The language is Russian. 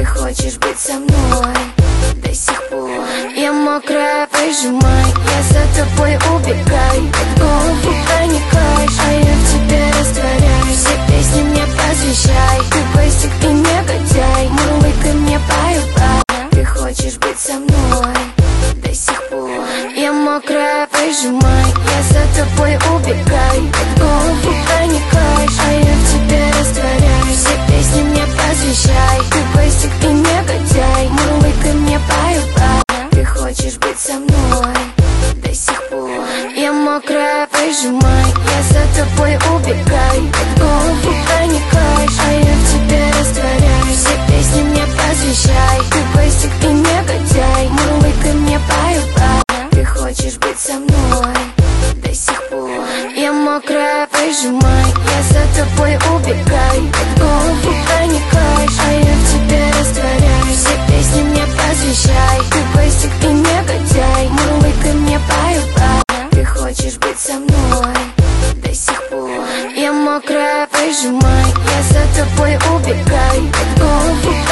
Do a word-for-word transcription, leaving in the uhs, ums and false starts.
Ты хочешь быть со мной до сих пор. Я мокрая, выжимай, я за тобой убегай. От голову проникаешь, а я в тебе растворяюсь. Все песни мне посвящай, ты бейсик и негодяй. Мурлыкай мне баю-бай. Ты хочешь быть со мной до сих пор. Я мокрая, выжимай, я за тобой убегай. От голову проникаешь, а я в тебе растворяюсь. Все песни мне посвящай, ты бейсик и негодяй. Мурлыкай мне баю-бай. Ты хочешь быть со мной до сих пор. Я мокрая, выжимай, я за тобой убегай. От голову проникаешь, а я в тебе растворяюсь. Все песни мне посвящай, ты бейсик и негодяй. Мурлыкай мне баю-бай. Ты хочешь быть со мной до сих пор. Я мокрая, выжимай, я за тобой убегай. От голову проникаешь, а я в тебе растворяюсь. Все песни мне посвящай, ты бейсик и негодяй. Мурлыкай мне баю-бай. Ты хочешь быть со мной до сих пор. Я мокрая, выжимай, я за тобой убегай. От голову